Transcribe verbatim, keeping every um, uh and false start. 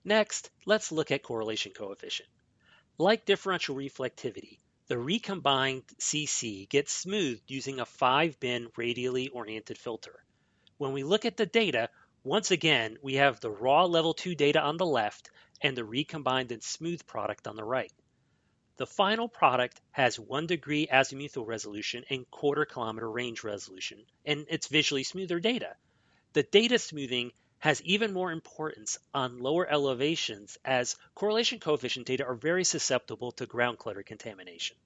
Next, let's look at correlation coefficient. Like differential reflectivity, the recombined C C gets smoothed using a five bin radially oriented filter. When we look at the data, once again, we have the raw level two data on the left and the recombined and smooth product on the right. The final product has one degree azimuthal resolution and quarter kilometer range resolution, and it's visually smoother data. The data smoothing has even more importance on lower elevations as correlation coefficient data are very susceptible to ground clutter contamination.